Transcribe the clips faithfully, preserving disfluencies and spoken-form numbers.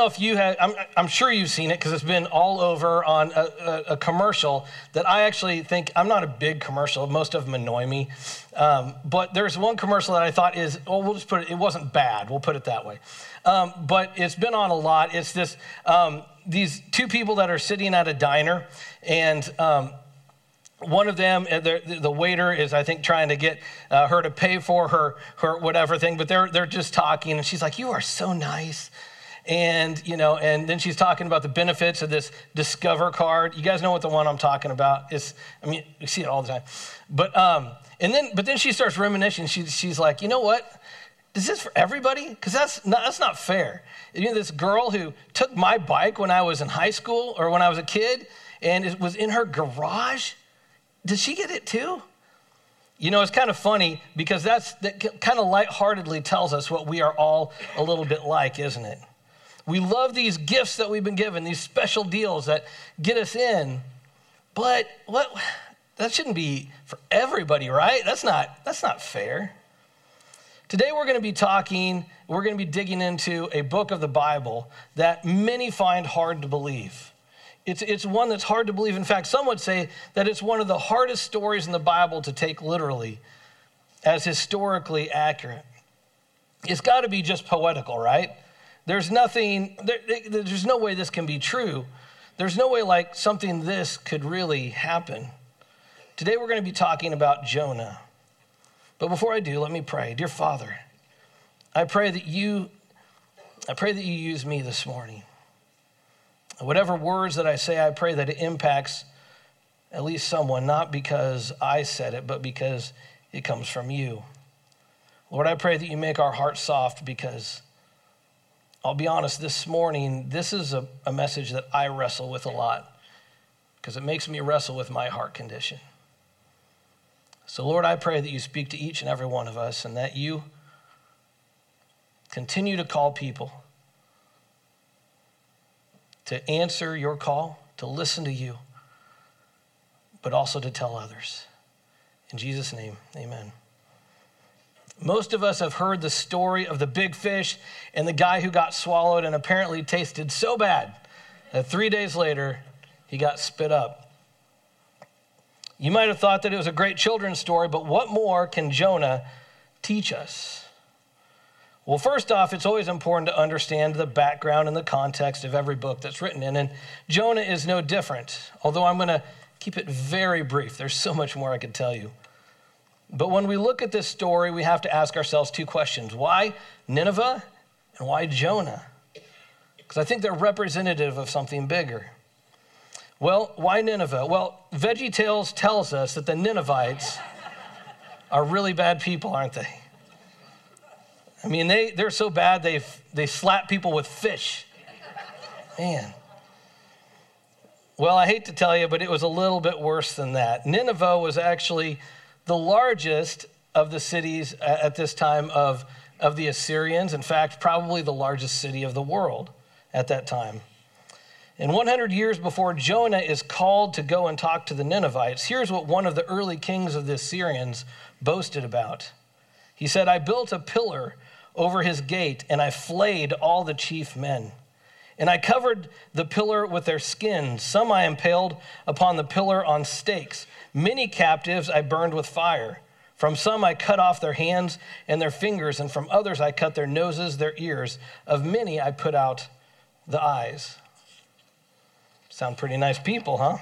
know if you have, I'm, I'm sure you've seen it because it's been all over on a, a, a commercial that I actually think, I'm not a big commercial, most of them annoy me. Um, but there's one commercial that I thought is, oh, we'll just put it, it wasn't bad, we'll put it that way. Um, but it's been on a lot. It's this, um, these two people that are sitting at a diner, and um, one of them, the, the waiter is, I think, trying to get uh, her to pay for her, her whatever thing, but they're they're just talking, and she's like, "You are so nice." And, you know, and then she's talking about the benefits of this Discover card. You guys know what the one I'm talking about is. I mean, you see it all the time. But um, and then, but then she starts reminiscing. She, she's like, you know what? Is this for everybody? Because that's not, that's not fair. You know, this girl who took my bike when I was in high school or when I was a kid, and it was in her garage. Did she get it too? You know, it's kind of funny because that's that kind of lightheartedly tells us what we are all a little bit like, isn't it? We love these gifts that we've been given, these special deals that get us in, but what that shouldn't be for everybody, right? That's not that's not fair. Today we're going to be talking, we're going to be digging into a book of the Bible that many find hard to believe. It's it's one that's hard to believe. In fact, some would say that it's one of the hardest stories in the Bible to take literally as historically accurate. It's got to be just poetical, right? There's nothing, there, there's no way this can be true. There's no way like something this could really happen. Today we're going to be talking about Jonah. But before I do, let me pray. Dear Father, I pray that you, I pray that you use me this morning. Whatever words that I say, I pray that it impacts at least someone, not because I said it, but because it comes from you. Lord, I pray that you make our hearts soft because I'll be honest, this morning, this is a, a message that I wrestle with a lot because it makes me wrestle with my heart condition. So Lord, I pray that you speak to each and every one of us and that you continue to call people to answer your call, to listen to you, but also to tell others. In Jesus' name, amen. Most of us have heard the story of the big fish and the guy who got swallowed and apparently tasted so bad that three days later, he got spit up. You might have thought that it was a great children's story, but what more can Jonah teach us? Well, first off, it's always important to understand the background and the context of every book that's written in, and Jonah is no different, although I'm going to keep it very brief. There's so much more I could tell you. But when we look at this story, we have to ask ourselves two questions. Why Nineveh and why Jonah? Because I think they're representative of something bigger. Well, why Nineveh? Well, VeggieTales tells us that the Ninevites are really bad people, aren't they? I mean, they, they're so bad, they they slap people with fish. Man. Well, I hate to tell you, but it was a little bit worse than that. Nineveh was actually the largest of the cities at this time of, of the Assyrians. In fact, probably the largest city of the world at that time. And one hundred years before Jonah is called to go and talk to the Ninevites, here's what one of the early kings of the Assyrians boasted about. He said, I built a pillar over his gate, and I flayed all the chief men. And I covered the pillar with their skins. Some I impaled upon the pillar on stakes. Many captives I burned with fire. From some I cut off their hands and their fingers, and from others I cut their noses, their ears. Of many I put out the eyes. Sound pretty nice people, huh?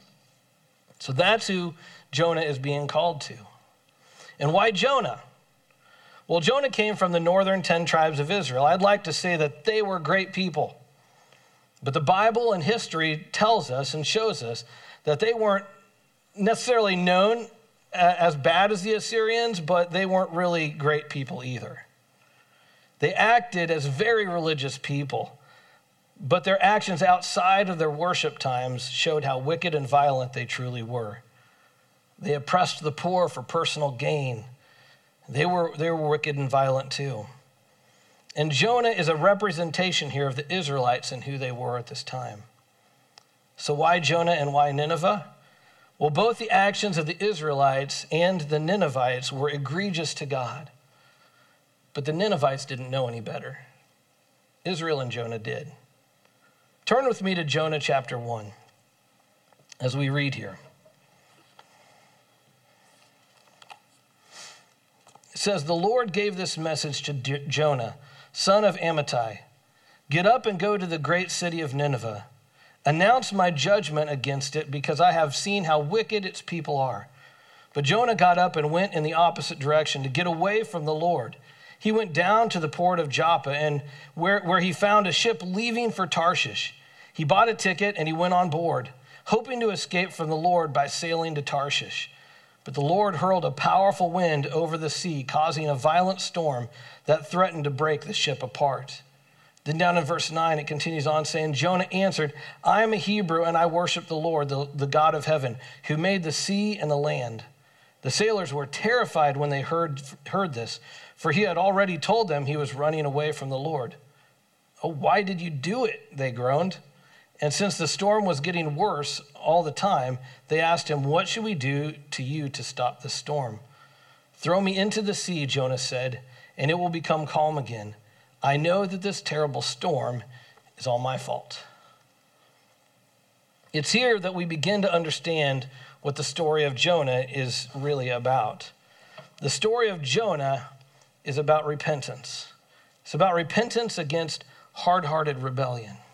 So that's who Jonah is being called to. And why Jonah? Well, Jonah came from the northern ten tribes of Israel. I'd like to say that they were great people. But the Bible and history tells us and shows us that they weren't necessarily known as bad as the Assyrians, but they weren't really great people either. They acted as very religious people, but their actions outside of their worship times showed how wicked and violent they truly were. They oppressed the poor for personal gain. They were, they were wicked and violent too. And Jonah is a representation here of the Israelites and who they were at this time. So why Jonah and why Nineveh? Well, both the actions of the Israelites and the Ninevites were egregious to God. But the Ninevites didn't know any better. Israel and Jonah did. Turn with me to Jonah chapter one as we read here. It says, the Lord gave this message to D- Jonah, son of Amittai. Get up and go to the great city of Nineveh. Announce my judgment against it, because I have seen how wicked its people are. But Jonah got up and went in the opposite direction to get away from the Lord. He went down to the port of Joppa, and where, where he found a ship leaving for Tarshish. He bought a ticket and he went on board, hoping to escape from the Lord by sailing to Tarshish. But the Lord hurled a powerful wind over the sea, causing a violent storm that threatened to break the ship apart. Then down in verse nine, it continues on saying, Jonah answered, I am a Hebrew and I worship the Lord, the, the God of heaven, who made the sea and the land. The sailors were terrified when they heard, heard this, for he had already told them he was running away from the Lord. Oh, why did you do it? They groaned. And since the storm was getting worse all the time, they asked him, what should we do to you to stop the storm? Throw me into the sea, Jonah said, and it will become calm again. I know that this terrible storm is all my fault. It's here that we begin to understand what the story of Jonah is really about. The story of Jonah is about repentance. It's about repentance against hard-hearted rebellion.